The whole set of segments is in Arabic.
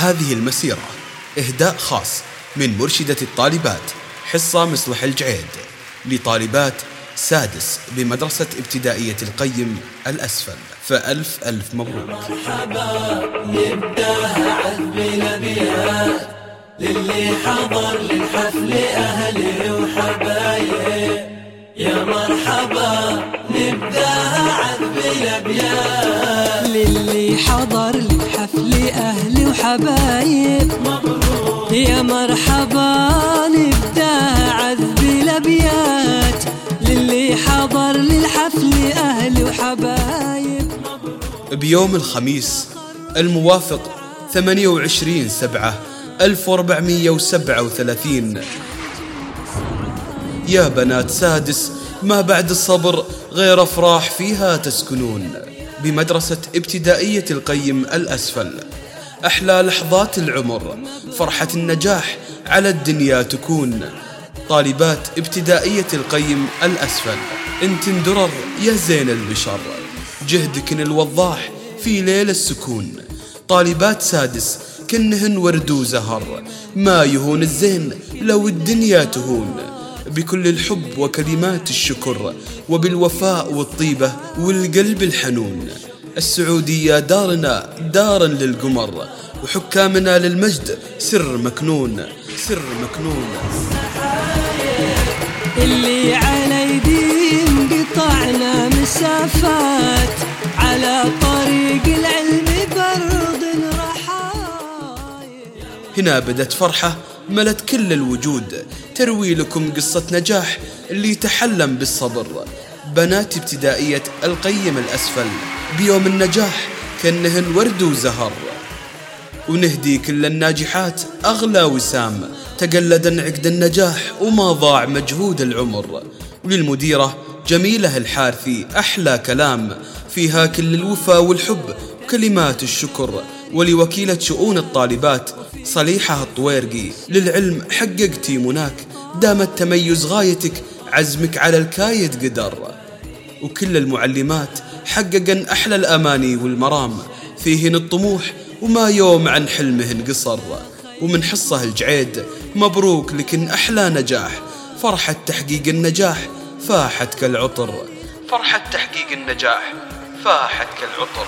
هذه المسيرة إهداء خاص من مرشدة الطالبات حصة مصلح الجعيد لطالبات سادس بمدرسة ابتدائية القيم الأسفل، فألف ألف مبروك. مرحبا نبداها عذب الأبيات للي حضر للحفل أهلي وحبايب، يا مرحبا نبداها عذب الأبيات للي حضر للحفل أهلي وحبايب، مبروك يا مرحبا نبداها عذب الأبيات للي حضر للحفل أهلي وحبايب. بيوم الخميس الموافق 28/7/1437 يا بنات سادس ما بعد الصبر غير أفراح فيها تسكنون بمدرسة ابتدائية القيم الأسفل. أحلى لحظات العمر فرحة النجاح على الدنيا تكون. طالبات ابتدائية القيم الأسفل انتن درر يا زين البشر، جهدكن الوضاح في ليل السكون. طالبات سادس كنهن ورد وزهر، ما يهون الزين لو الدنيا تهون. بكل الحب وكلمات الشكر وبالوفاء والطيبة والقلب الحنون. السعودية دارنا دارا للقمر، وحكامنا للمجد سر مكنون سر مكنون. اللي على يدين قطعنا مسافات على طريق العلم برض رحايا. هنا بدت فرحة ملت كل الوجود، تروي لكم قصة نجاح اللي تحلم بالصبر. بنات ابتدائية القيم الأسفل بيوم النجاح كأنهن ورد وزهر، ونهدي كل الناجحات أغلى وسام تقلدن عقد النجاح وما ضاع مجهود العمر. وللمديرة جميلة الحارثي أحلى كلام فيها كل الوفا والحب وكلمات الشكر. ولوكيلة شؤون الطالبات صليحة الطويرقي للعلم حققتي مناك، دام التميز غايتك عزمك على الكايد قدر. وكل المعلمات حققن أحلى الأماني والمرام، فيهن الطموح وما يوم عن حلمهن قصر. ومن حصة الجعيد مبروك لكن أحلى نجاح، فرحة تحقيق النجاح فاحت كالعطر، فرحة تحقيق النجاح فاحت كالعطر.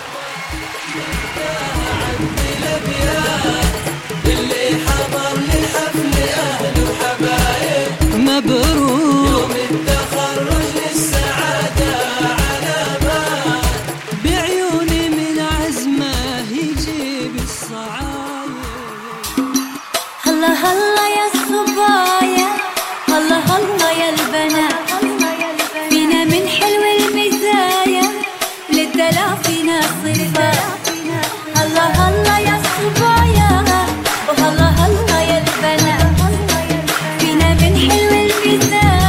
اللي حضر للحفل أهل وحبايب، مبروك يوم التخرج للسعادة علامات، بعيوني من عزمه يجيب الصعايب. هلا هلا يا الصبايا، هلا هلا يا البنات، فينا من حلو المزايا للدلع فينا صفات. هلا هلا يا الصبايا وهلا هلا يا البنات، فينا من حلو المزايا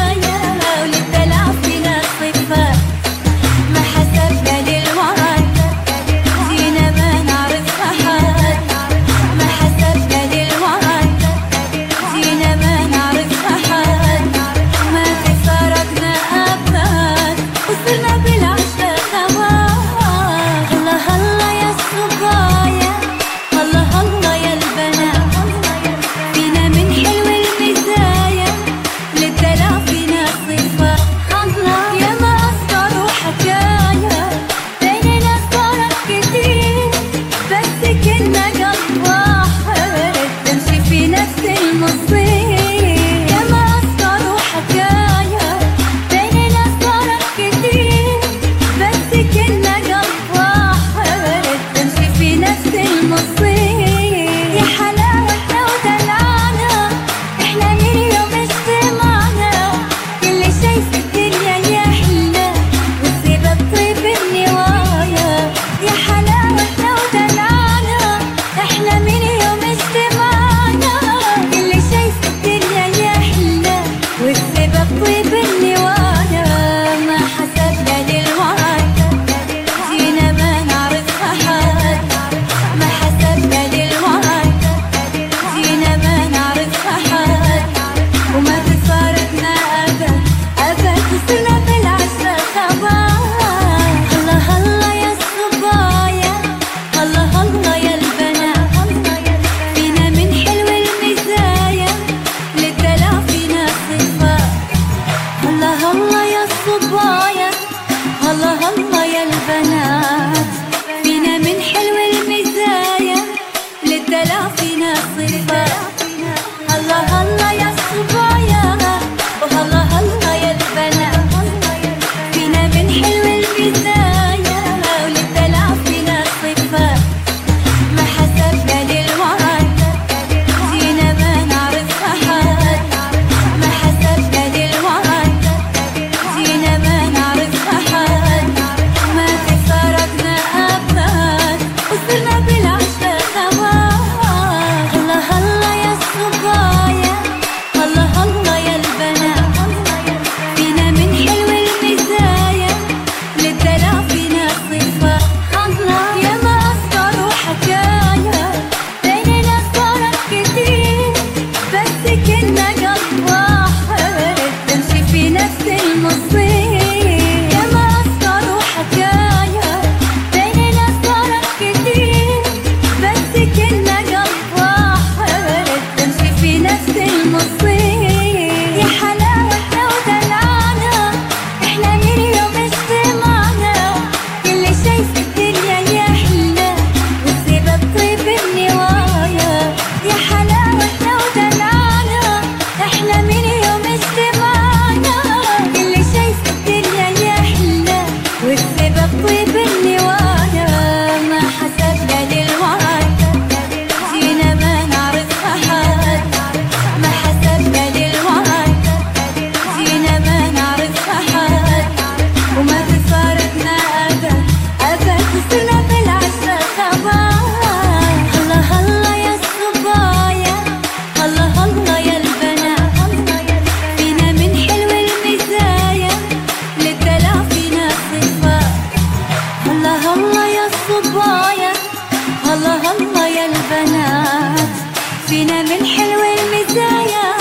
يا البنات، فينا من حلو المزايا